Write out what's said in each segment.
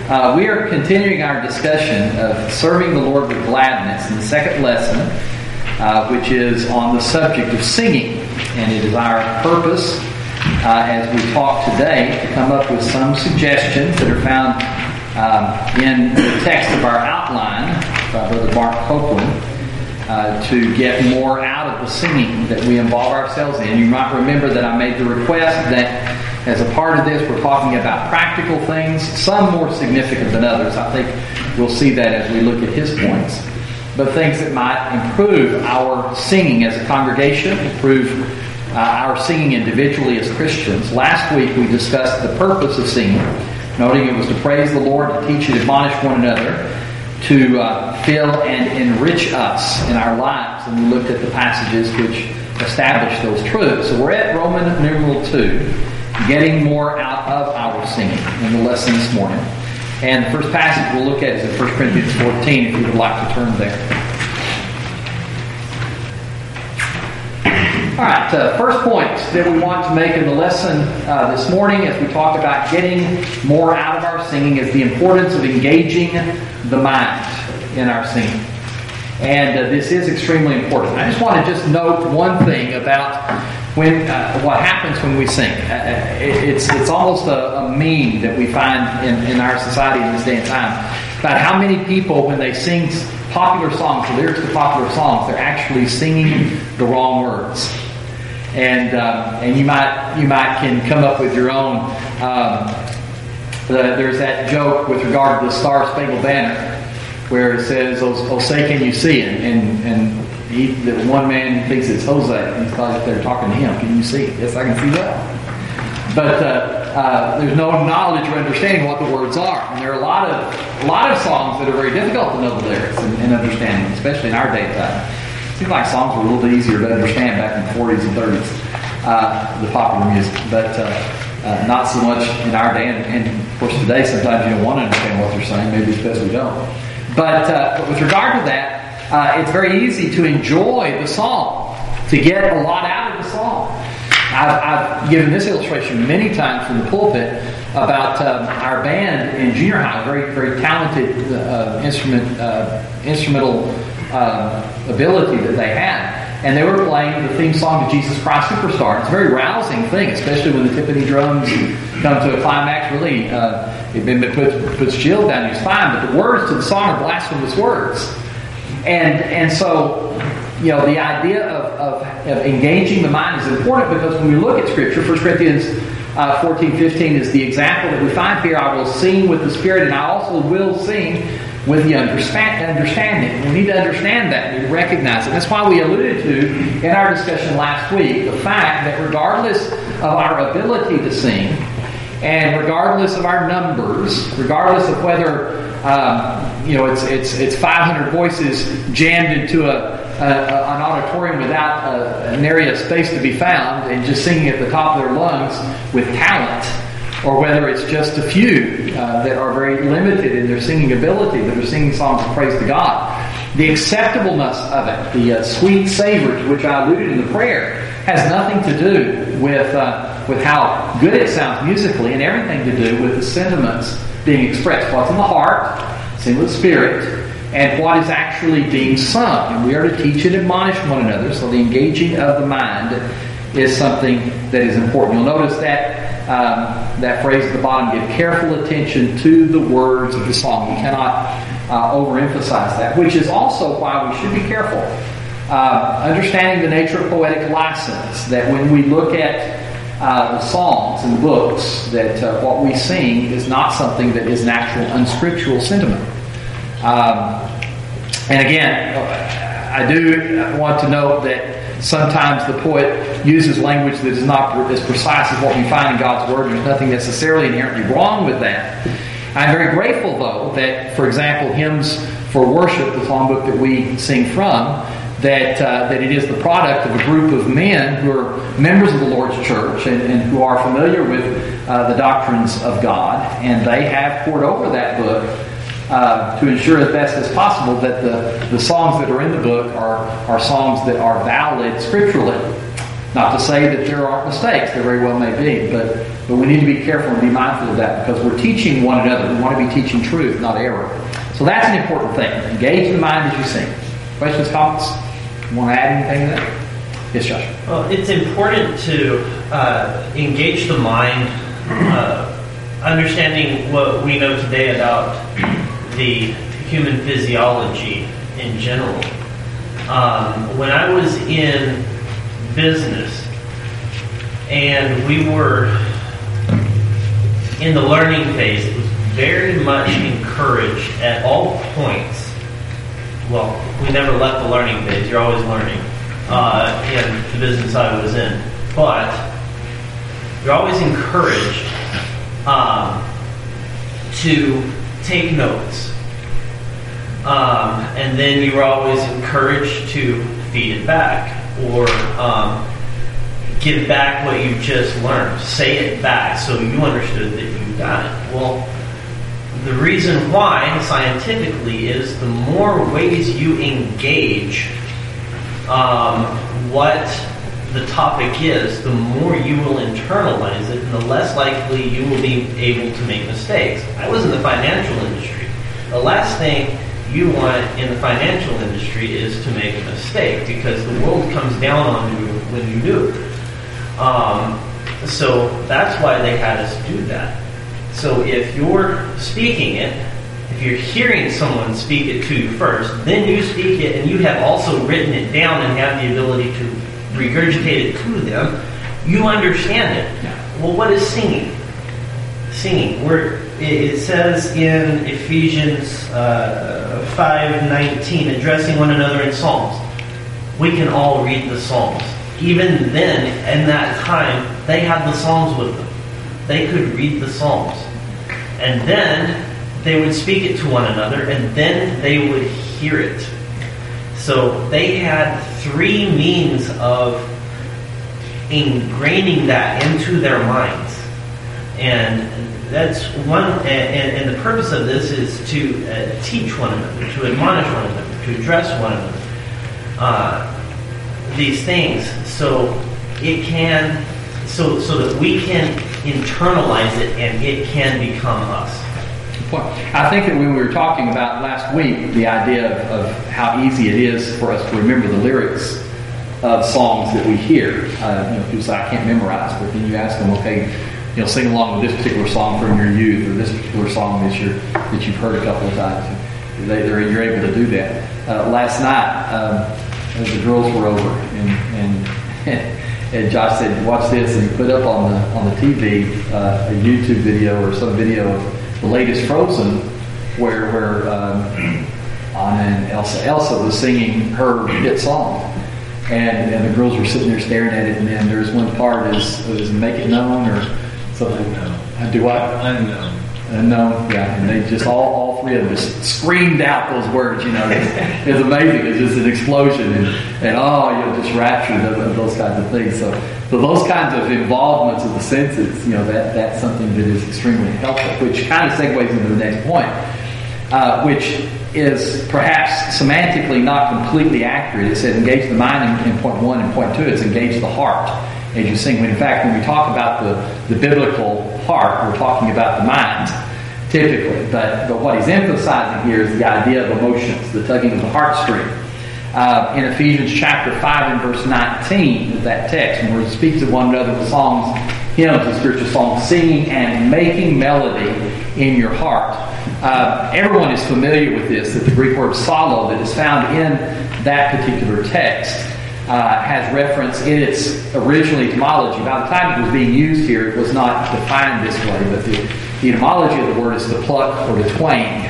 We are continuing our discussion of serving the Lord with gladness in the second lesson, which is on the subject of singing. And it is our purpose, as we talk today, to come up with some suggestions that are found in the text of our outline by Brother Mark Copeland, to get more out of the singing that we involve ourselves in. You might remember that I made the request that as a part of this, we're talking about practical things, some more significant than others. I think we'll see that as we look at his points. But things that might improve our singing as a congregation, improve our singing individually as Christians. Last week we discussed the purpose of singing, noting it was to praise the Lord, to teach and admonish one another, to fill and enrich us in our lives. And we looked at the passages which establish those truths. So we're at Roman numeral 2. Getting more out of our singing in the lesson this morning. And the first passage we'll look at is in 1 Corinthians 14, if you would like to turn there. Alright, first point that we want to make in the lesson this morning as we talk about getting more out of our singing is the importance of engaging the mind in our singing. And this is extremely important. I just want to note one thing about what happens when we sing. It's almost a meme that we find in our society in this day and time about how many people, when they sing popular songs, the lyrics to popular songs, they're actually singing the wrong words. And you might can come up with your own. There's that joke with regard to the Star Spangled Banner, where it says, "Oh, say can you see it?" And the one man thinks it's Jose, and he's probably they're talking to him. Can you see? Yes, I can see that. But there's no knowledge or understanding what the words are. And there are a lot of songs that are very difficult to know the lyrics and understanding, especially in our day and time. It seems like songs were a little bit easier to understand back in the 40s and 30s, the popular music. But not so much in our day. And of course today, sometimes you don't want to understand what they're saying. Maybe it's best we don't. But with regard to that, it's very easy to enjoy the song, to get a lot out of the song. I've given this illustration many times from the pulpit about our band in junior high, very, very talented instrumental ability that they had. And they were playing the theme song to Jesus Christ Superstar. It's a very rousing thing, especially when the timpani drums come to a climax. Really, it puts chill down your spine. But the words to the song are blasphemous words. And so, the idea of engaging the mind is important because when we look at Scripture, 1 Corinthians 14:15 is the example that we find here. I will sing with the Spirit, and I also will sing with the understanding. We need to understand that. We need to recognize it. That's why we alluded to in our discussion last week the fact that regardless of our ability to sing, and regardless of our numbers, regardless of whether it's 500 voices jammed into an auditorium without an area of space to be found and just singing at the top of their lungs with talent, or whether it's just a few that are very limited in their singing ability, that are singing songs of praise to God. The acceptableness of it, the sweet savor to which I alluded in the prayer, has nothing to do with how good it sounds musically, and everything to do with the sentiments being expressed. What's in the heart, sing with the Spirit, and what is actually being sung. And we are to teach and admonish one another, so the engaging of the mind is something that is important. You'll notice that phrase at the bottom, give careful attention to the words of the song. You cannot overemphasize that, which is also why we should be careful. Understanding the nature of poetic license, that when we look at the songs and books, that what we sing is not something that is natural, unscriptural sentiment. And again, I do want to note that sometimes the poet uses language that is not as precise as what we find in God's Word. There's nothing necessarily inherently wrong with that. I'm very grateful, though, that, for example, Hymns for Worship, the songbook that we sing from, that it is the product of a group of men who are members of the Lord's church and who are familiar with the doctrines of God, and they have poured over that book to ensure as best as possible that the songs that are in the book are songs that are valid scripturally. Not to say that there aren't mistakes. There very well may be. But we need to be careful and be mindful of that because we're teaching one another. We want to be teaching truth, not error. So that's an important thing. Engage the mind as you sing. Questions, comments? You want to add anything to that? Yes, Josh. Well, it's important to engage the mind, understanding what we know today about the human physiology in general. When I was in business and we were in the learning phase, it was very much encouraged at all points. Well, we never left the learning phase. You're always learning in the business I was in. But you're always encouraged to take notes. And then you were always encouraged to feed it back or give back what you just learned. Say it back so you understood that you got it. Well, the reason why, scientifically, is the more ways you engage what the topic is, the more you will internalize it, and the less likely you will be able to make mistakes. I was in the financial industry. The last thing you want in the financial industry is to make a mistake because the world comes down on you when you do. So that's why they had us do that. So if you're speaking it, if you're hearing someone speak it to you first, then you speak it and you have also written it down and have the ability to regurgitate it to them, you understand it. Well, what is singing? Singing. It says in Ephesians 5:19, addressing one another in psalms. We can all read the psalms. Even then, in that time, they had the psalms with them. They could read the psalms. And then they would speak it to one another, and then they would hear it. So they had three means of ingraining that into their minds. And that's one, and the purpose of this is to teach one another, to admonish one another, to address one another. These things, so it can, so that we can internalize it and it can become us. I think that when we were talking about last week, the idea of how easy it is for us to remember the lyrics of songs that we hear. People say, I can't memorize, but then you ask them, okay, sing along with this particular song from your youth or this particular song that you've heard a couple of times. You're able to do that. Last night, the girls were over, and Josh said, watch this, and he put up on the TV a YouTube video or some video of the latest Frozen where Anna and Elsa was singing her hit song. And the girls were sitting there staring at it, and then there's one part is Make It Known or something. Unknown. Do what? Unknown, yeah. And they just, all three of them just screamed out those words, It's amazing. It's just an explosion and just rapture of those kinds of things. So those kinds of involvements of the senses, that's something that is extremely helpful, which kind of segues into the next point, which is perhaps semantically not completely accurate. It says engage the mind in point 1, and point 2 it's engage the heart as you sing. When in fact, when we talk about the biblical heart, we're talking about the mind typically. But what he's emphasizing here is the idea of emotions, the tugging of the heartstring. In Ephesians chapter 5 and verse 19 of that text, where he speaks of one another with songs, hymns, and spiritual songs, singing and making melody in your heart. Everyone is familiar with this, that the Greek word psallo that is found in that particular text has reference in its original etymology. By the time it was being used here, it was not defined this way, but the etymology of the word is to pluck or to twang.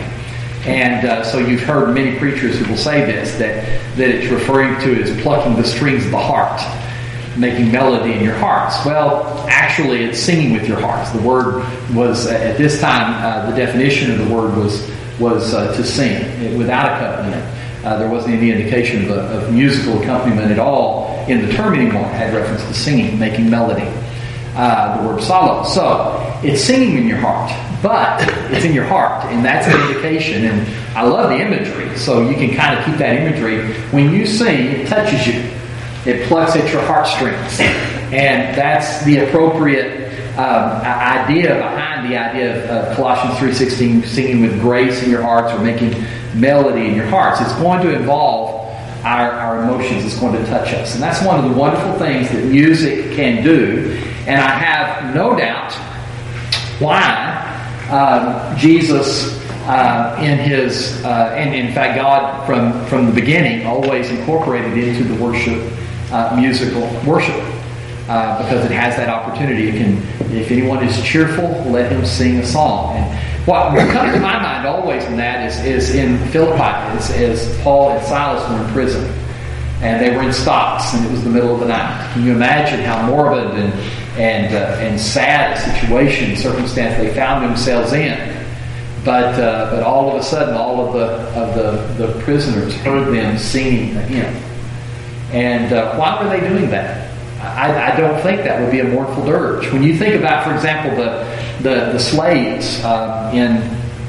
And so you've heard many preachers who will say this, that it's referring to as plucking the strings of the heart, making melody in your hearts. Well, actually, it's singing with your hearts. The word was, at this time, the definition of the word was to sing without accompaniment. There wasn't any indication of musical accompaniment at all in the term anymore. It had reference to singing, making melody. The word psallo. So, it's singing in your heart, but it's in your heart, and that's an indication. And I love the imagery, so you can kind of keep that imagery. When you sing, it touches you. It plucks at your heartstrings. And that's the appropriate idea behind the idea of Colossians 3:16, singing with grace in your hearts or making melody in your hearts. It's going to involve our emotions. It's going to touch us. And that's one of the wonderful things that music can do. And I have no doubt why Jesus, and in fact God from the beginning always incorporated into the worship, musical worship. Because it has that opportunity. If anyone is cheerful, let him sing a song. And what comes to my mind always in that is in Philippi, as Paul and Silas were in prison, and they were in stocks, and it was the middle of the night. Can you imagine how morbid and sad a situation, circumstance they found themselves in? But all of a sudden, all of the prisoners heard them singing a hymn. And why were they doing that? I don't think that would be a mournful dirge. When you think about, for example, the slaves in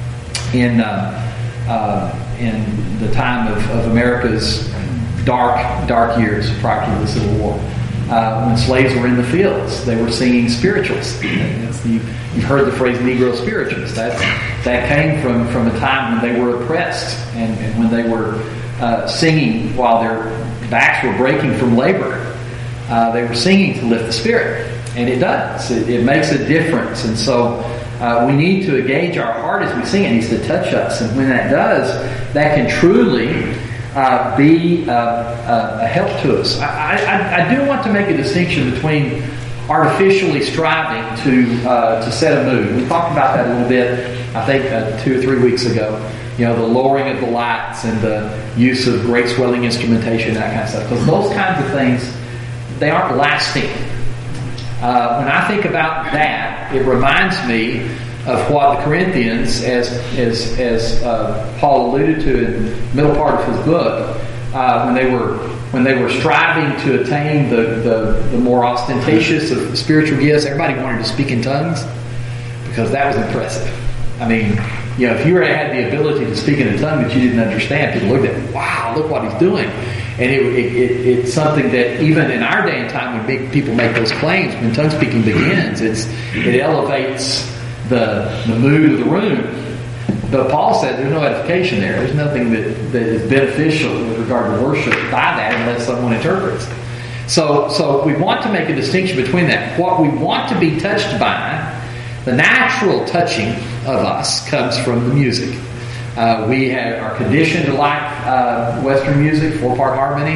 the time of America's dark years prior to the Civil War, when slaves were in the fields, they were singing spirituals. You've heard the phrase Negro spirituals. That came from a time when they were oppressed and when they were singing while their backs were breaking from labor. They were singing to lift the spirit, and it does. It makes a difference, and so we need to engage our heart as we sing. It needs to touch us, and when that does, that can truly be a help to us. I do want to make a distinction between artificially striving to set a mood. We talked about that a little bit, I think 2 or 3 weeks ago. You know, the lowering of the lights and the use of great swelling instrumentation, that kind of stuff. Because those kinds of things, they aren't lasting. When I think about that, it reminds me of what the Corinthians, as Paul alluded to in the middle part of his book, when they were striving to attain the more ostentatious of spiritual gifts. Everybody wanted to speak in tongues because that was impressive. I mean, you know, if you had the ability to speak in a tongue that you didn't understand, people looked at, wow, look what he's doing. And it's something that even in our day and time, when people make those claims, when tongue speaking begins, it elevates the mood of the room. But Paul said there's no edification there. There's nothing that is beneficial with regard to worship by that unless someone interprets. So we want to make a distinction between that. What we want to be touched by, the natural touching of us, comes from the music. We are conditioned to like Western music, 4-part harmony.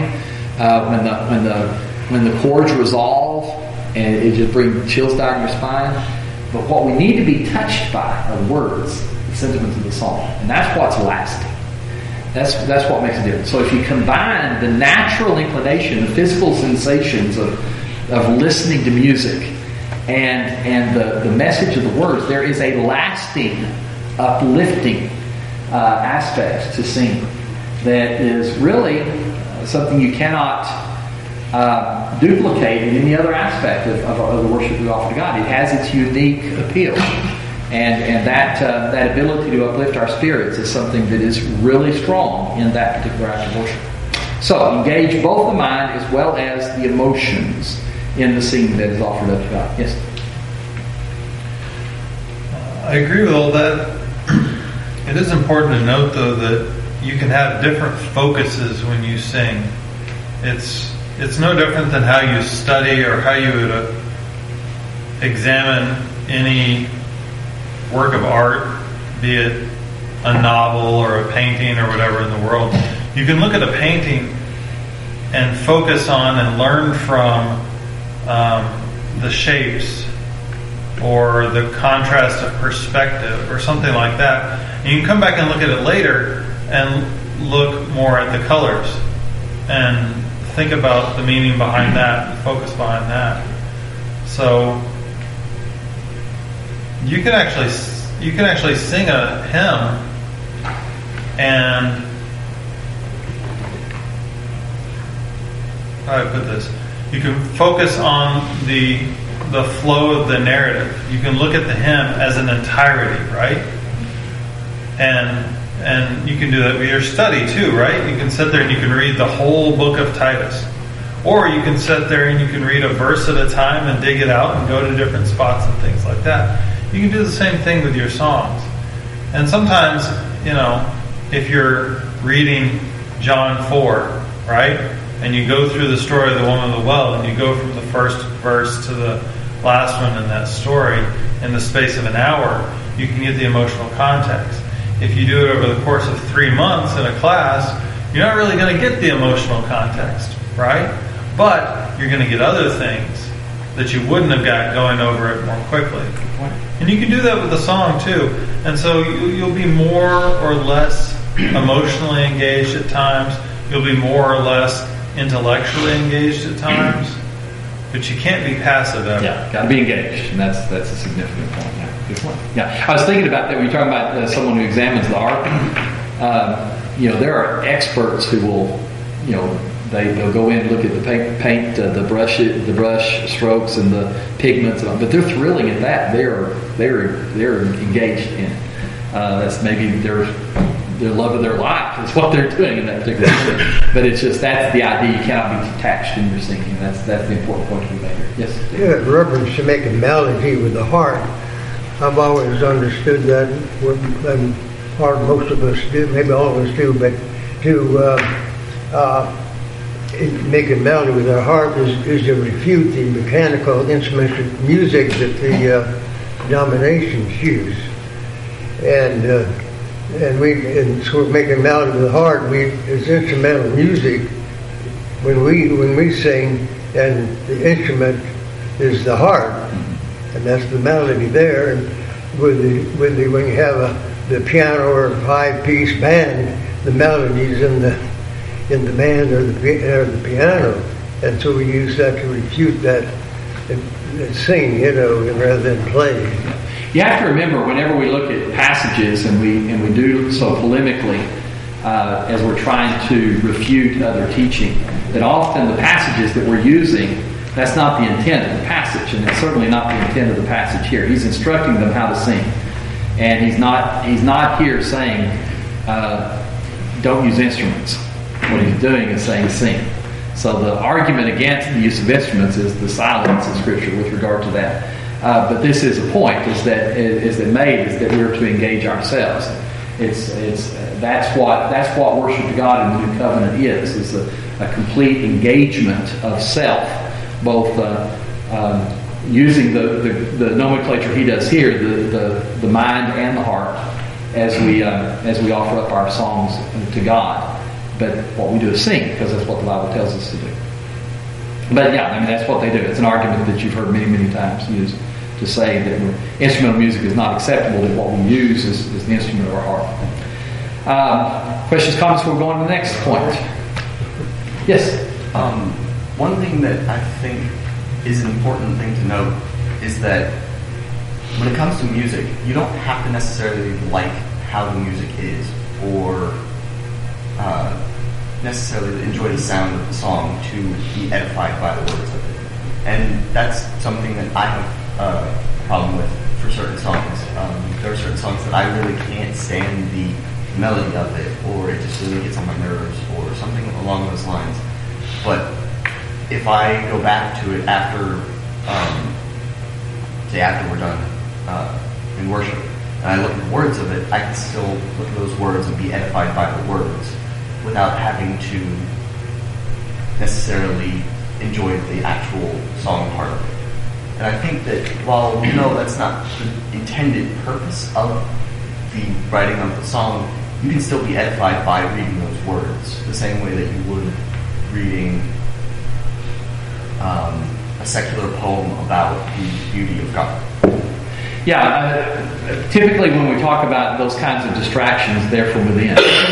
When the chords resolve, and it just brings chills down your spine. But what we need to be touched by are the words, the sentiments of the song, and that's what's lasting. That's what makes a difference. So if you combine the natural inclination, the physical sensations of listening to music, and the message of the words, there is a lasting, uplifting aspect to singing that is really something you cannot duplicate in any other aspect of the worship we offer to God. It has its unique appeal, and that ability to uplift our spirits is something that is really strong in that particular act of worship. So engage both the mind as well as the emotions in the singing that is offered up to God. Yes? I agree with all that. It is important to note, though, that you can have different focuses when you sing. It's no different than how you study or how you would examine any work of art, be it a novel or a painting or whatever in the world. You can look at a painting and focus on and learn from the shapes or the contrast of perspective or something like that. And you can come back and look at it later and look more at the colors and think about the meaning behind that and focus behind that. So you can actually sing a hymn and how do I put this? You can focus on the flow of the narrative. You can look at the hymn as an entirety, right? And you can do that with your study too, right? You can sit there and you can read the whole book of Titus, Or you can sit there and you can read a verse at a time and dig it out and go to different spots and things like that. You can do the same thing with your songs. And sometimes, if you're reading John 4, right? And you go through the story of the woman of the well, and you go from the first verse to the last one in that story in the space of an hour, you can get the emotional context. If you do it over the course of 3 months in a class, you're not really going to get the emotional context, right? But you're going to get other things that you wouldn't have got going over it more quickly. And you can do that with the song too. And so you'll be more or less emotionally engaged at times. You'll be more or less intellectually engaged at times. But you can't be passive ever. Yeah, got to be engaged, and that's a significant point. Yeah, good point. Yeah, I was thinking about that when you're talking about someone who examines the harp. There are experts who will, they'll go in and look at the paint, the brush strokes and the pigments, but they're thrilling at that. They're engaged in it. That's maybe their love of their life is what they're doing in that particular thing. But it's just that's the idea. You cannot be detached in your singing. That's the important point to be made here. Yes. Yeah, reference to make a melody with the heart. I've always understood that, and most of us do, maybe all of us do, but to make a melody with our heart is to refute the mechanical instrumental music that the denominations use, and so making a melody with the heart. It's instrumental music when we sing, and the instrument is the heart, and that's the melody there. And when you have the piano or 5-piece band, the melody's in the band or the piano, and so we use that to refute that and sing, rather than play. You have to remember, whenever we look at passages, and we do so polemically, as we're trying to refute other teaching, that often the passages that we're using, that's not the intent of the passage, and it's certainly not the intent of the passage here. He's instructing them how to sing, and he's not here saying don't use instruments. What he's doing is saying sing. So the argument against the use of instruments is the silence in Scripture with regard to that. But this is a point: is that we're to engage ourselves. That's what worship to God in the New Covenant is a complete engagement of self, both using the nomenclature he does here, the mind and the heart, as we offer up our songs to God. But what we do is sing, because that's what the Bible tells us to do. But that's what they do. It's an argument that you've heard many, many times used to say that instrumental music is not acceptable, that what we use is the instrument of our heart. Questions, comments? We'll go on to the next point. Yes? One thing that I think is an important thing to note is that when it comes to music, you don't have to necessarily like how the music is or necessarily enjoy the sound of the song to be edified by the words of it. And that's something that I have a problem with for certain songs. There are certain songs that I really can't stand the melody of it, or it just really gets on my nerves, or something along those lines. But if I go back to it after we're done in worship, and I look at the words of it, I can still look at those words and be edified by the words without having to necessarily enjoy the actual song part of it. And I think that while we know that's not the intended purpose of the writing of the song, you can still be edified by reading those words, the same way that you would reading a secular poem about the beauty of God. Yeah, typically when we talk about those kinds of distractions, they're from within.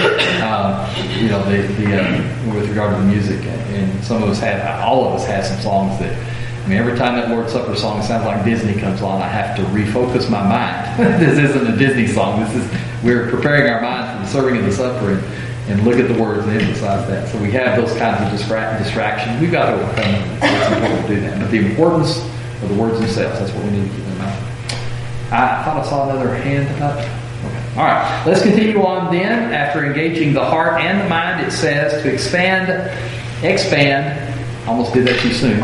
With regard to the music, and all of us have some songs that, every time that Lord's Supper song sounds like Disney comes on, I have to refocus my mind. This isn't a Disney song. We're preparing our minds for the serving of the supper and look at the words and emphasize that. So we have those kinds of distractions. We've got to overcome them. It's important to do that. But the importance of the words themselves, that's what we need to keep in mind. I thought I saw another hand up. Okay. All right. Let's continue on then. After engaging the heart and the mind, it says to expand, almost did that too soon.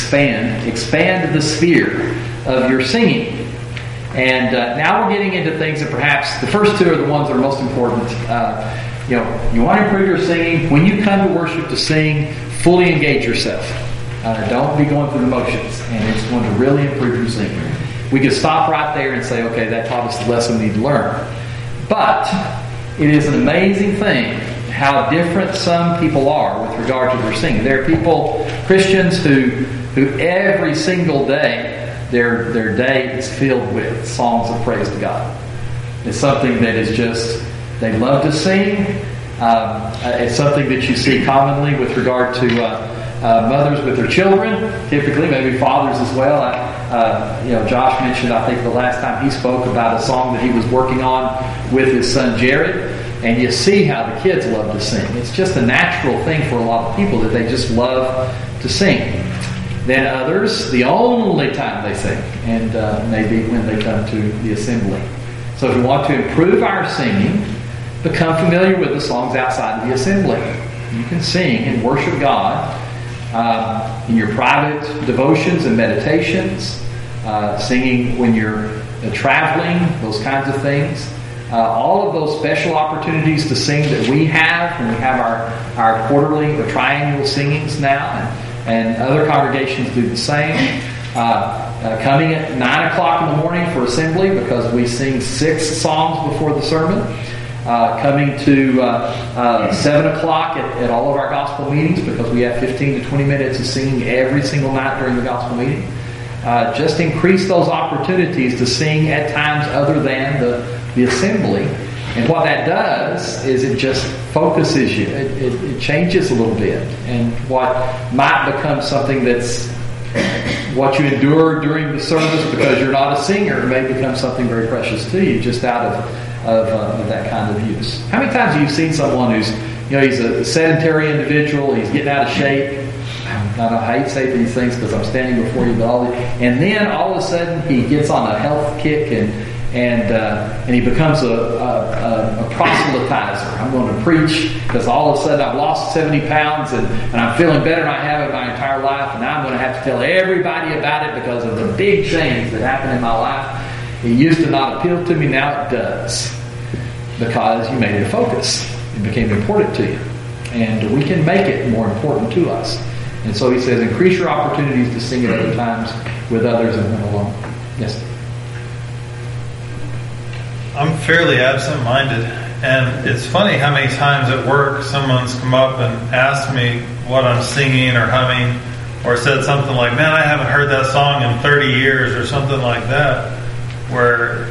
Expand the sphere of your singing. And now we're getting into things that perhaps the first two are the ones that are most important. You want to improve your singing. When you come to worship to sing, fully engage yourself. Don't be going through the motions, and it's going to really improve your singing. We could stop right there and say, okay, that taught us the lesson we need to learn. But it is an amazing thing how different some people are with regard to their singing. There are people, Christians, who every single day, their day is filled with songs of praise to God. It's something that is just, they love to sing. It's something that you see commonly with regard to mothers with their children, typically, maybe fathers as well. Josh mentioned, I think the last time he spoke, about a song that he was working on with his son Jared. And you see how the kids love to sing. It's just a natural thing for a lot of people that they just love to sing. Then others, the only time they sing, and maybe when they come to the assembly. So if we want to improve our singing, become familiar with the songs outside of the assembly. You can sing and worship God in your private devotions and meditations, singing when you're traveling, those kinds of things. All of those special opportunities to sing that we have, when we have our quarterly or triannual singings now, and other congregations do the same. Coming at 9 o'clock in the morning for assembly, because we sing 6 songs before the sermon. Coming to 7 o'clock at all of our gospel meetings, because we have 15 to 20 minutes of singing every single night during the gospel meeting. Just increase those opportunities to sing at times other than the assembly. And what that does is it just focuses you. It changes a little bit. And what might become something that's what you endure during the service because you're not a singer may become something very precious to you just out of that kind of use. How many times have you seen someone who's, he's a sedentary individual, he's getting out of shape? I hate to say these things because I'm standing before you, and then all of a sudden he gets on a health kick and he becomes a proselytizer. I'm going to preach because all of a sudden I've lost 70 pounds and I'm feeling better than I have in my entire life, and now I'm going to have to tell everybody about it because of the big change that happened in my life. It used to not appeal to me, now it does, because you made it a focus. It became important to you, and we can make it more important to us. And so he says, increase your opportunities to sing at other times with others and when alone. Yes. I'm fairly absent-minded, and it's funny how many times at work someone's come up and asked me what I'm singing or humming, or said something like, man, I haven't heard that song in 30 years or something like that, where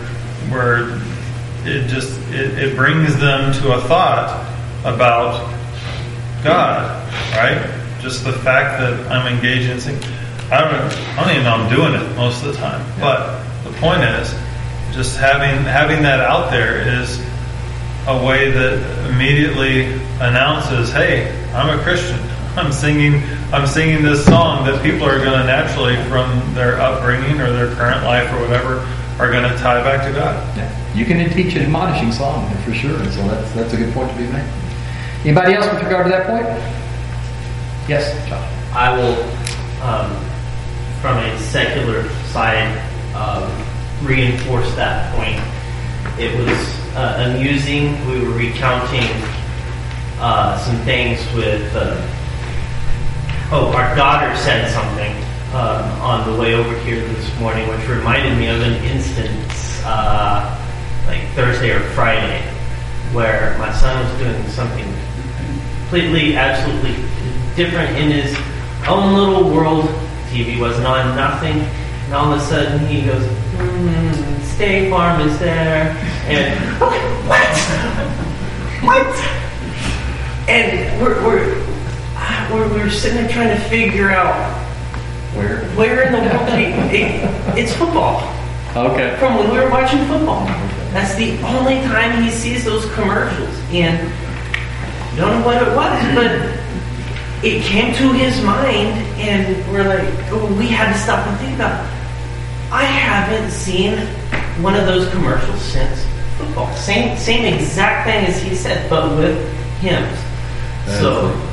it brings them to a thought about God, right? Just the fact that I'm engaged in singing. I don't even know I'm doing it most of the time. Yeah. But the point is, just having that out there is a way that immediately announces, hey, I'm a Christian. I'm singing this song that people are going to naturally, from their upbringing or their current life or whatever, are going to tie back to God. Yeah. You can teach an admonishing song for sure, and so that's a good point to be made. Anybody else with regard to that point? Yes, John. I will, from a secular side, reinforce that point. It was amusing. We were recounting some things with. Our daughter said something on the way over here this morning, which reminded me of an instance, like Thursday or Friday, where my son was doing something completely, absolutely different in his own little world. TV wasn't on, nothing, and all of a sudden he goes, State Farm is there, and what? And we're sitting there trying to figure out where in the world it's football. Okay. From when we were watching football. That's the only time he sees those commercials. And I don't know what it was, but it came to his mind, and we're like, we had to stop and think about it. I haven't seen one of those commercials since football. Same exact thing as he said, but with hymns.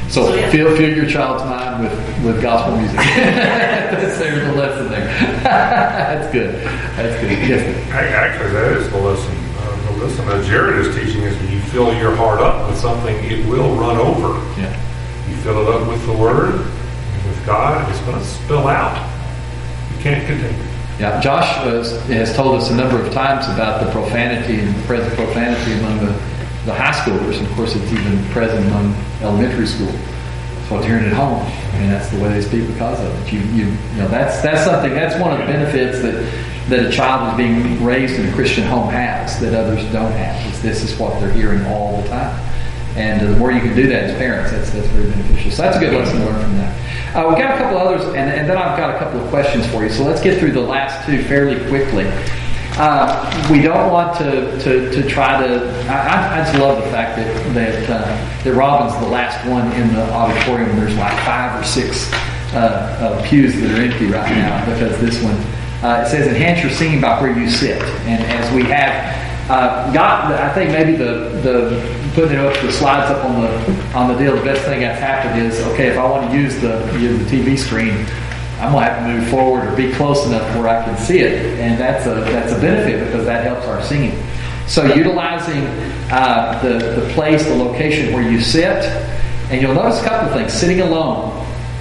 So fill your child's mind with gospel music. There's a lesson there. That's good. That's good. Yes. Actually, that is the lesson. The lesson that Jared is teaching is when you fill your heart up with something, it will run over. Yeah. You fill it up with the Word, with God, it's going to spill out. You can't continue. Yeah, Josh has told us a number of times about the profanity and the present profanity among the high schoolers. Of course, it's even present among elementary school. That's what they're hearing at home. I mean, that's the way they speak because of it. You know, that's something. That's one of the benefits that a child who's being raised in a Christian home has that others don't have. This is what they're hearing all the time. And the more you can do that as parents, that's very beneficial. So that's a good lesson to learn from that. We've got a couple others, and then I've got a couple of questions for you. So let's get through the last two fairly quickly. We don't want to try to. I just love the fact that Robin's the last one in the auditorium. There's like 5 or 6 pews that are empty right now because this one it says enhance your singing by where you sit. And as we have got, I think maybe the putting the slides up on the deal. The best thing that's happened is if I want to use the TV screen, I'm going to have to move forward or be close enough where I can see it, and that's a benefit because that helps our singing. So utilizing the place, the location where you sit, and you'll notice a couple of things. Sitting alone.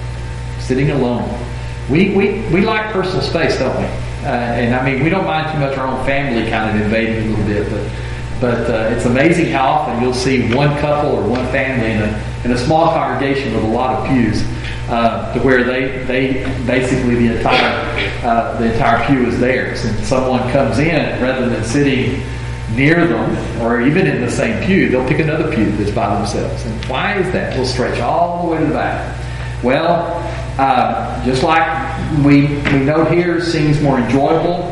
We like personal space, don't we? And I mean, we don't mind too much our own family kind of invading a little bit, but it's amazing how often you'll see one couple or one family in a small congregation with a lot of pews, to where they basically the entire pew is theirs, and someone comes in rather than sitting near them or even in the same pew, they'll pick another pew that's by themselves. And why is that? We'll stretch all the way to the back. Well, just like we note here, singing's more enjoyable.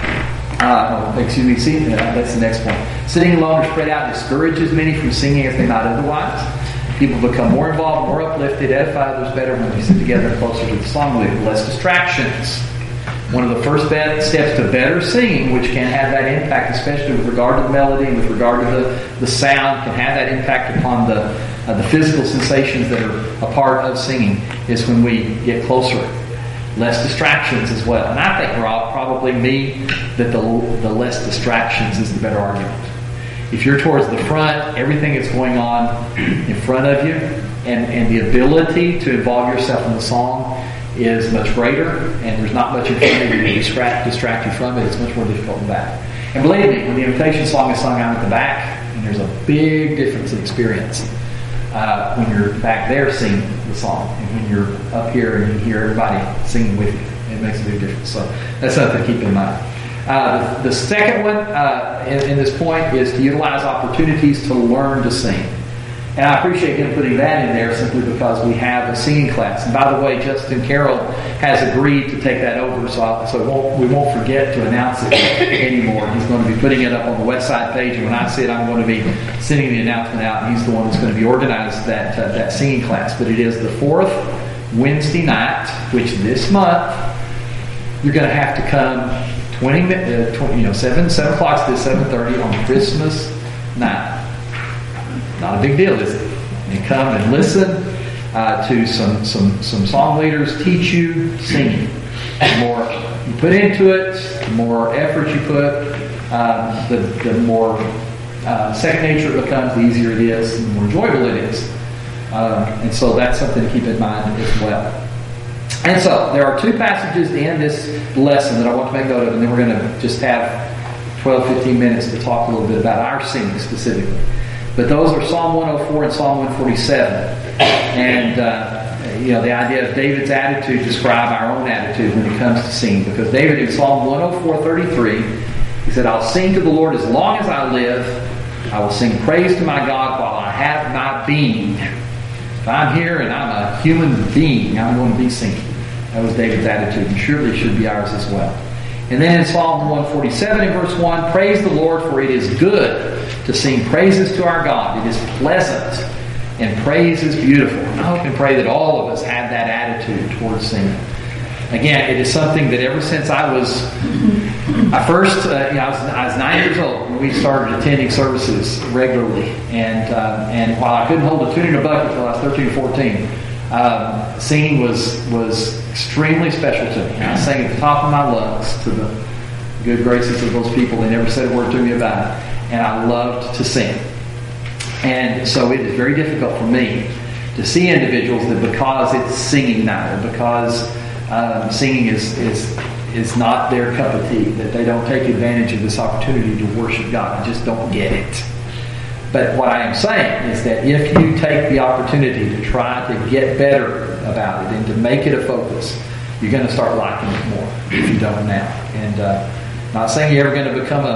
That's the next point. Sitting alone or spread out discourages many from singing as they might otherwise. People become more involved, more uplifted, edify others better when they sit together closer to the song with less distractions. One of the first steps to better singing, which can have that impact, especially with regard to the melody and with regard to the sound, can have that impact upon the physical sensations that are a part of singing, is when we get closer. Less distractions as well. And I think, Rob, probably me, that the less distractions is the better argument. If you're towards the front, everything that's going on in front of you, and the ability to involve yourself in the song is much greater, and there's not much in front of you to distract you from it, it's much more difficult in the back. And believe me, when the invitation song is sung out at the back, and there's a big difference in experience when you're back there singing the song and when you're up here and you hear everybody singing with you. It makes a big difference. So that's something to keep in mind. The second one in this point is to utilize opportunities to learn to sing. And I appreciate him putting that in there simply because we have a singing class. And by the way, Justin Carroll has agreed to take that over, so we won't forget to announce it anymore. He's going to be putting it up on the website page, and when I see it, I'm going to be sending the announcement out, and he's the one that's going to be organized that singing class. But it is the 4th Wednesday night, which this month you're going to have to come 7 o'clock to 7:30 on Christmas night. Not a big deal, is it? You come and listen to some song leaders teach you singing. The more you put into it, the more effort you put, the more second nature it becomes, the easier it is, and the more enjoyable it is. And so that's something to keep in mind as well. And so there are 2 passages in this lesson that I want to make note of, and then we're going to just have 12-15 minutes to talk a little bit about our singing specifically. But those are Psalm 104 and Psalm 147. And, the idea of David's attitude describe our own attitude when it comes to singing. Because David in Psalm 104:33, he said, I'll sing to the Lord as long as I live. I will sing praise to my God while I have my being. If I'm here and I'm a human being, I'm going to be singing. That was David's attitude, and surely it should be ours as well. And then in Psalm 147 in verse 1, praise the Lord, for it is good to sing praises to our God. It is pleasant, and praise is beautiful. And I hope and pray that all of us have that attitude towards singing. Again, it is something that ever since I was I first, I was 9 years old when we started attending services regularly, and while I couldn't hold a tune in a bucket until I was 13 or 14, singing was extremely special to me. I sang at the top of my lungs to the good graces of those people. They never said a word to me about it, and I loved to sing. And so it is very difficult for me to see individuals that because it's singing night, or because singing is not their cup of tea, that they don't take advantage of this opportunity to worship God. I just don't get it. But what I am saying is that if you take the opportunity to try to get better about it and to make it a focus, you're going to start liking it more if you don't now. And not saying you're ever going to become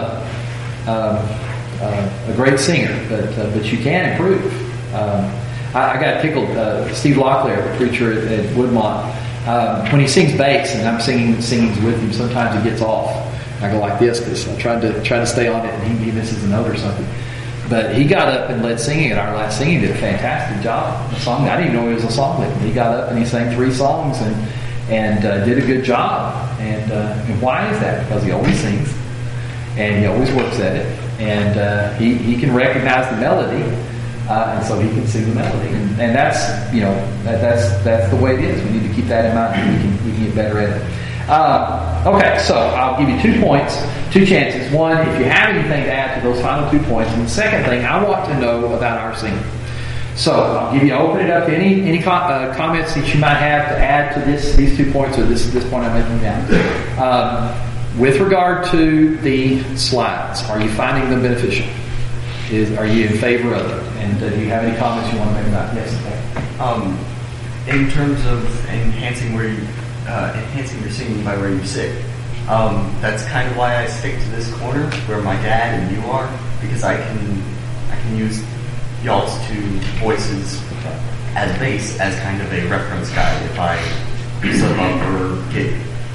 a great singer, but you can improve. I got tickled. Steve Locklear, the preacher at Woodmont, when he sings bass and I'm singing with him, sometimes he gets off. I go like this because I tried to stay on it, and he misses a note or something. But he got up and led singing at our last singing. Did a fantastic job. A song I didn't even know he was a song leader. He got up and he sang 3 songs and did a good job. And why is that? Because he always sings and he always works at it, and he can recognize the melody. And so he can sing the melody, and that's that's the way it is. We need to keep that in mind. We can get better at it. Okay, so I'll give you 2 points, 2 chances. One, if you have anything to add to those final 2 points, and the second thing, I want to know about our singing. So I'll open it up to any comments that you might have to add to these 2 points, or this point I'm making down. With regard to the slides, are you finding them beneficial? Are you in favor of it? And do you have any comments you want to make about it? Yes. In terms of enhancing your singing by where you sit, that's kind of why I stick to this corner where my dad and you are, because I can use y'all's 2 voices as bass as kind of a reference guide if I slip up or get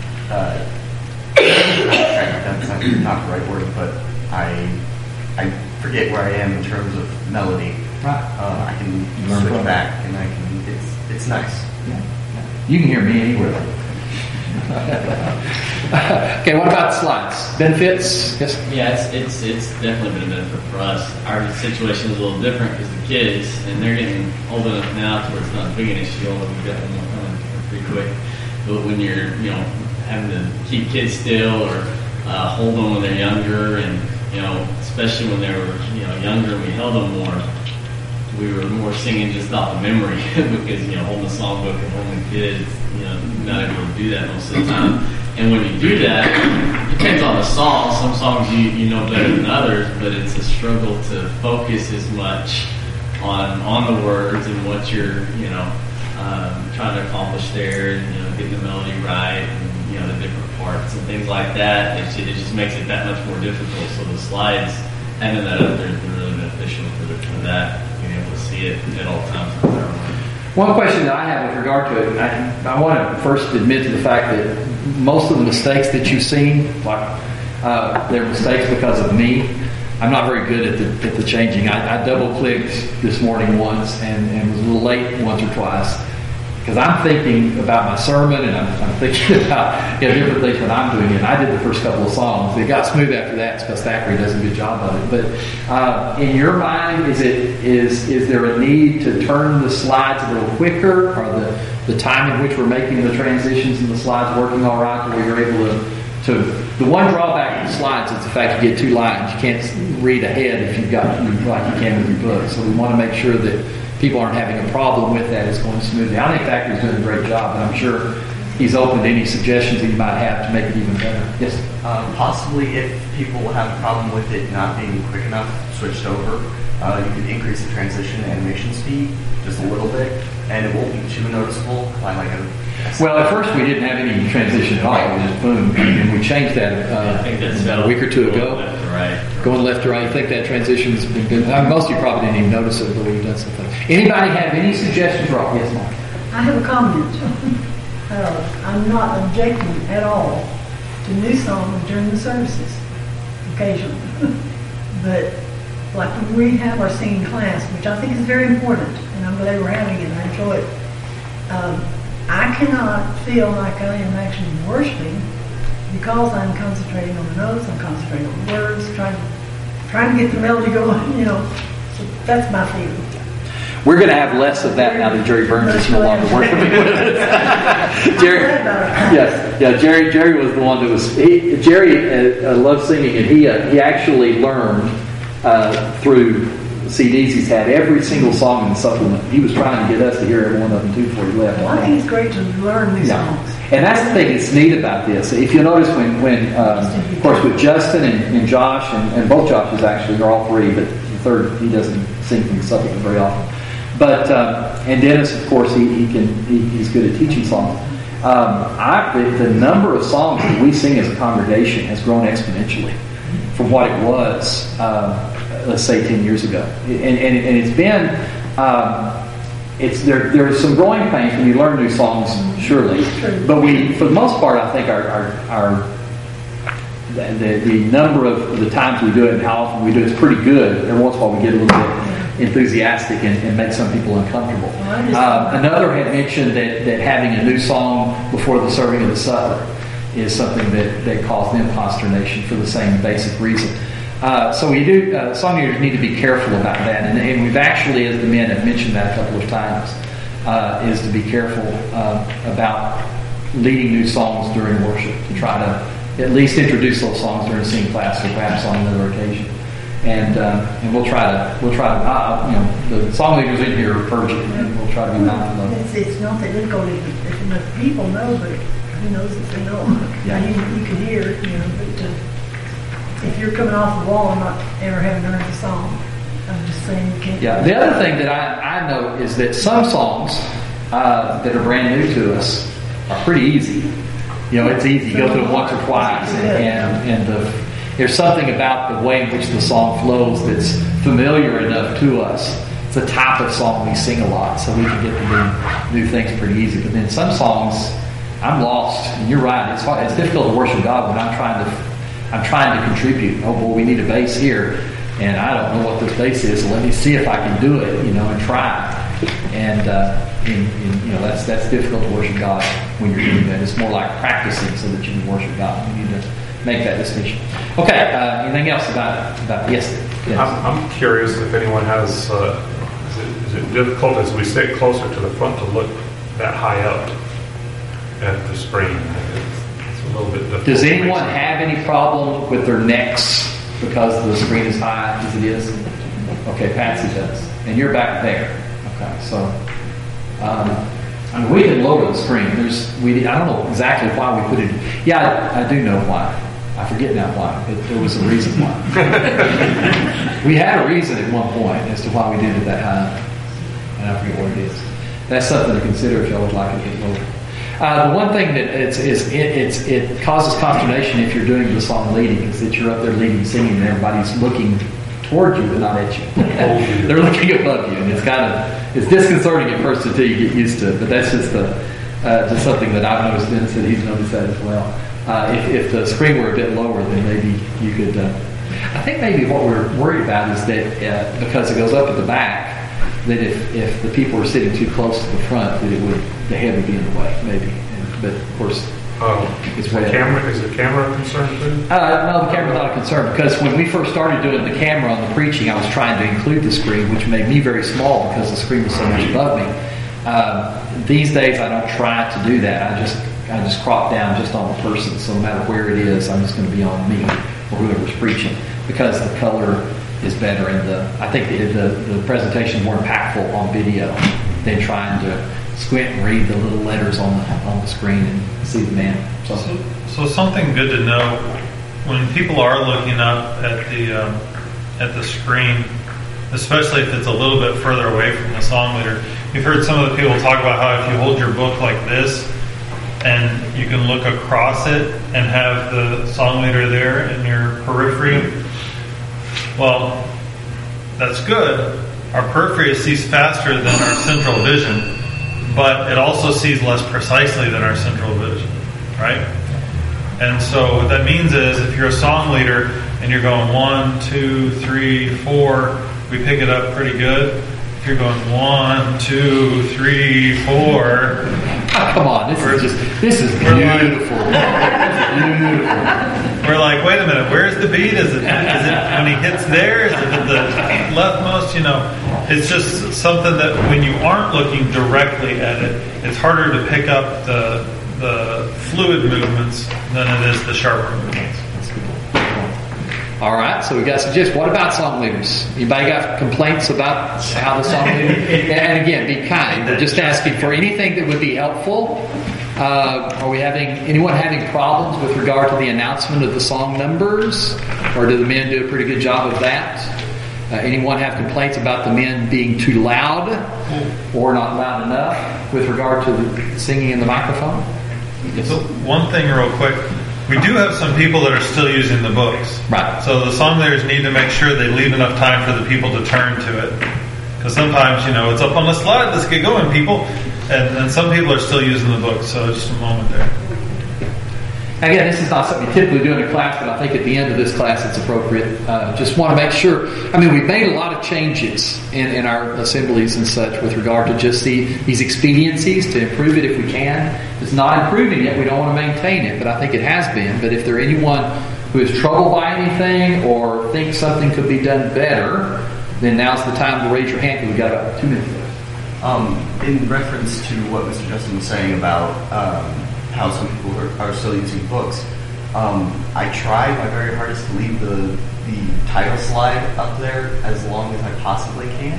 that's not the right word, but I forget where I am in terms of melody. Right. I can switch back, and it's nice. Yeah. You can hear me anywhere. Okay, what about the slides? Benefits? Yes. Yeah, it's definitely been a benefit for us. Our situation is a little different because the kids, and they're getting old enough now to where it's not a big an issue, although we've got them coming pretty quick. But when you're having to keep kids still or hold them when they're younger, and especially when they were younger, we held them more. We were more singing just off of memory because holding a songbook and holding kids, not able to do that most of the time. And when you do that, it depends on the song. Some songs you know better than others, but it's a struggle to focus as much on the words and what you're trying to accomplish there, and getting the melody right, and the different parts and things like that. It just makes it that much more difficult. So the slides, having that up there has been really beneficial for that, being able to see it at all times. One question that I have with regard to it, I want to first admit to the fact that most of the mistakes that you've seen, they're mistakes because of me. I'm not very good at the changing. I double-clicked this morning once and was a little late once or twice because I'm thinking about my sermon and I'm thinking about different things when I'm doing it. And I did the first couple of songs. It got smooth after that because Thackeray does a good job of it. But in your mind, is there a need to turn the slides a little quicker, or the time in which we're making the transitions in the slides working all right, where you're able to the one drawback of the slides is the fact you get 2 lines. You can't read ahead if you've got like you can with your book. So we want to make sure that people aren't having a problem with that. It's going smoothly. I think Thackeray's doing a great job, and I'm sure he's open to any suggestions that you might have to make it even better. Yes? Possibly, if people have a problem with it not being quick enough, switched over, you could increase the transition animation speed just a little bit, and it won't be too noticeable by Well, at first we didn't have any transition at all. It was just boom, and we changed that I think that's about a week or 2 ago. Left to right. Going left to right. I think that transition's been good. Most of you probably didn't even notice it, but we've done something. Anybody have any suggestions, Rob? Yes, Mark. I have a comment. I'm not objecting at all to new songs during the services, occasionally. But like when we have our singing class, which I think is very important, and I'm glad we're having it, and I enjoy it. I cannot feel like I am actually worshiping because I'm concentrating on the notes, I'm concentrating on the words, trying to get the melody going, you know. So that's my feeling. We're going to have less of that now that Jerry Burns is no longer working with us. Jerry was the one that was. Jerry loved singing, and he actually learned through CDs he's had every single song in the supplement. He was trying to get us to hear every one of them too before he left. Well, I think it's great to learn new songs. And that's the thing that's neat about this. If you'll notice when of course with Justin and Josh, and both Joshes actually, are all three, but the third, he doesn't sing from the supplement very often. But and Dennis, of course, he's good at teaching songs. The number of songs that we sing as a congregation has grown exponentially from what it was, let's say 10 years ago. And it's been there are some growing pains when you learn new songs, surely. But we, for the most part, I think the number of the times we do it and how often we do it is pretty good. Every once in a while we get a little bit enthusiastic and make some people uncomfortable. Another had mentioned that having a new song before the serving of the supper is something that caused them consternation for the same basic reason. So we do, song leaders need to be careful about that, and we've actually, as the men have mentioned that a couple of times, is to be careful about leading new songs during worship, to try to at least introduce those songs during singing class or perhaps on another occasion. And we'll try to the song leaders in here are purging, and we'll try to be mindful of it. It's not that difficult if enough people know, but who knows if they know? Yeah. You can hear it, but if you're coming off the wall and not ever having heard the song, I'm just saying you can't. Yeah. The other thing that I know is that some songs that are brand new to us are pretty easy. It's easy. You go through it once or twice, and there's something about the way in which the song flows that's familiar enough to us. It's a type of song we sing a lot, so we can get to do new things pretty easy. But then some songs, I'm lost, and you're right. It's hard. It's difficult to worship God when I'm trying to contribute. Oh boy, we need a bass here, and I don't know what this bass is, so let me see if I can do it, and try. And that's difficult to worship God when you're doing that. It's more like practicing so that you can worship God. You need to make that distinction. Okay, anything else about yes? I'm curious if anyone has. Is it difficult as we sit closer to the front to look that high up at the screen? It's a little bit difficult. Does anyone have any problem with their necks because the screen is high as it is? Okay, Patsy does, and you're back there. Okay, so we can lower the screen. I don't know exactly why we put it. Yeah, I do know why. I forget now why, but there was a reason why. We had a reason at one point as to why we did it that high, and I forget what it is. That's something to consider if y'all would like it to get lower. The one thing that it causes consternation if you're doing the song leading is that you're up there leading, singing, and everybody's looking toward you but not at you. They're looking above you, and it's disconcerting at first until you get used to it. But that's just something that I've noticed. Dennis said he's noticed that as well. If the screen were a bit lower, then maybe you could. I think maybe what we're worried about is that because it goes up at the back, that if the people are sitting too close to the front, that the head would be in the way, maybe. But of course, is the camera a concern too? No, the camera's not a concern, because when we first started doing the camera on the preaching, I was trying to include the screen, which made me very small because the screen was so much above me. These days, I don't try to do that. I just crop down just on the person, so no matter where it is, I'm just going to be on me or whoever's preaching, because the color is better, and I think the presentation is more impactful on video than trying to squint and read the little letters on the screen and see the man. So something good to know when people are looking up at the screen, especially if it's a little bit further away from the song leader. You've heard some of the people talk about how if you hold your book like this, and you can look across it and have the song leader there in your periphery. Well, that's good. Our periphery sees faster than our central vision, but it also sees less precisely than our central vision, right? And so what that means is if you're a song leader and you're going 1, 2, 3, 4, we pick it up pretty good. If you're going 1, 2, 3, 4. Oh, come on, this This is beautiful. We're like, wait a minute, where's the beat? Is it when he hits there? Is it at the leftmost? It's just something that when you aren't looking directly at it, it's harder to pick up the fluid movements than it is the sharper movements. All right, so we got suggestions. What about song leaders? Anybody got complaints about how the song leader? And again, be kind. We're just asking for anything that would be helpful. Are we anyone having problems with regard to the announcement of the song numbers, or do the men do a pretty good job of that? Anyone have complaints about the men being too loud or not loud enough with regard to the singing in the microphone? Yes. So one thing real quick. We do have some people that are still using the books. Right. So the song leaders need to make sure they leave enough time for the people to turn to it. Because sometimes, it's up on the slide, let's get going, people. And some people are still using the book, so just a moment there. Again, this is not something you typically do in a class, but I think at the end of this class it's appropriate. Just want to make sure. We've made a lot of changes in our assemblies and such with regard to just these expediencies to improve it if we can. If it's not improving it, we don't want to maintain it, but I think it has been. But if there anyone who is troubled by anything or thinks something could be done better, then now's the time to raise your hand, because we've got about 2 minutes left. In reference to what Mr. Justin was saying about how some people are still using books, I try my very hardest to leave the title slide up there as long as I possibly can.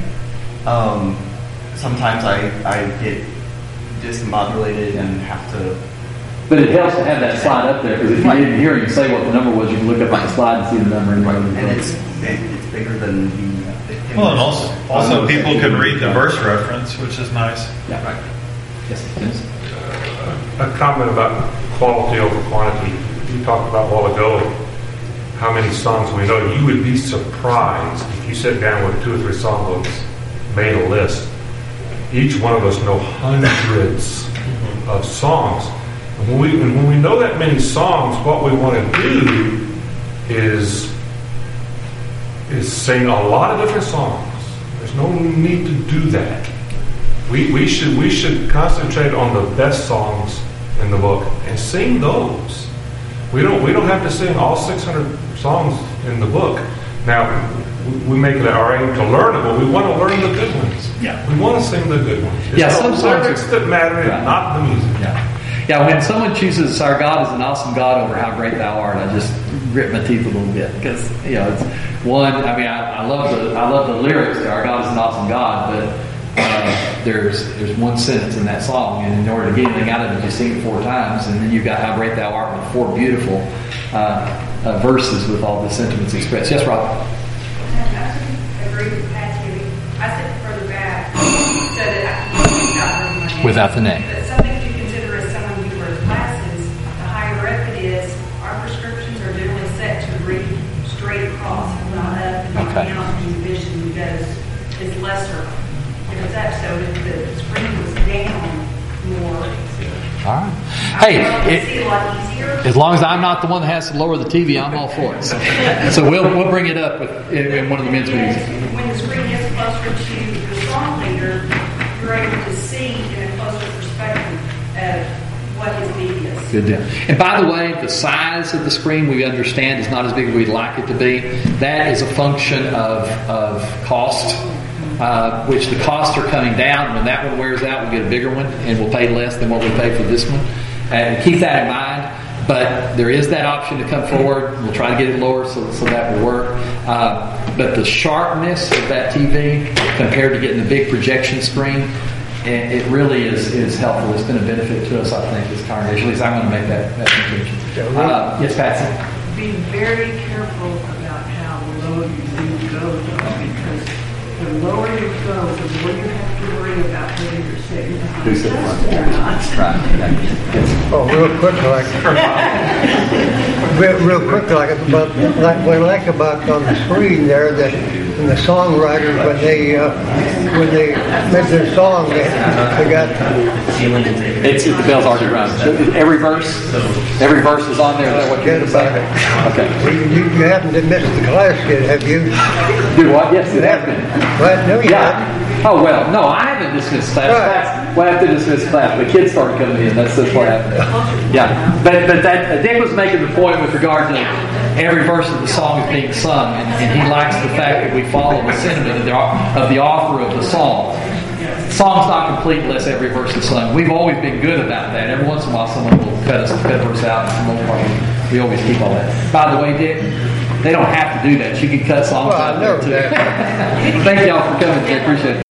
Sometimes I get discombobulated and have to... But it helps to have that slide up there, because if you didn't hear you say what the number was, you can look up on the slide and see the number. And it's bigger than the... Well, and also people can read the verse reference, which is nice. Yeah, right. Yes, Dennis? A comment about quality over quantity. You talked about a while ago how many songs we know. You would be surprised if you sit down with 2 or 3 songbooks, made a list. Each one of us know hundreds of songs. And when we know that many songs, what we want to do is sing a lot of different songs. There's no need to do that. We should concentrate on the best songs in the book and sing those. We don't have to sing all 600 songs in the book. Now we make it our aim to learn it, but we want to learn the good ones. Yeah. We want to sing the good ones. It's some the songs lyrics that matter, and not the music. Yeah, when someone chooses "Our God is an awesome God" over "How Great Thou Art," I just grit my teeth a little bit, because it's one. I love the lyrics to "Our God is an awesome God," but there's one sentence in that song, and in order to get anything out of it, you sing it 4 times, and then you've got "How Great Thou Art" with 4 beautiful verses with all the sentiments expressed. Yes, Rob. I agree with Patsy. I sit further back so that I can see my name. Without the name. But something to consider as someone who wears glasses, the higher up it is, our prescriptions are generally set to read straight across, not up, and down, and vision is lesser. If it's up, so if the screen was down more. All right. Hey, see a lot easier. As long as I'm not the one that has to lower the TV, I'm all for it. So we'll bring it up in one of the men's meetings. When the screen gets closer to the song leader, you're able to see in a closer perspective of what his need is. Good deal. And by the way, the size of the screen, we understand, is not as big as we'd like it to be. That is a function of cost. Which the costs are coming down. When that one wears out, we'll get a bigger one, and we'll pay less than what we pay for this one. And keep that in mind. But there is that option to come forward. We'll try to get it lower so that will work. But the sharpness of that TV compared to getting the big projection screen, it really is helpful. It's been a benefit to us, I think, as congregation. At least I'm going to make that conclusion. Yes, Patsy? Be very careful about how low you think go, because the lower you go, the more you have to worry about whether you're sitting behind a desk or not. Oh, real quick, what I like about on the screen there, that when the songwriters, when they made their song, they got... It's the bells already rung. Every verse is on there. Is that what you're saying? Okay. You haven't missed the class yet, have you? Do what? Yes, it has been. Well, no, you haven't. Oh, well, no, I haven't dismissed class. We'll have to dismiss class. The kids started coming in. That's what happened. Yeah. But that Dick was making the point with regard to every verse of the song is being sung, and he likes the fact that we follow the sentiment of the author of the song. The song's not complete unless every verse is sung. We've always been good about that. Every once in a while, someone will cut a verse out, and for the most part, we always keep all that. By the way, Dick, they don't have to do that. You can cut songs out there too. Thank y'all for coming. I appreciate it.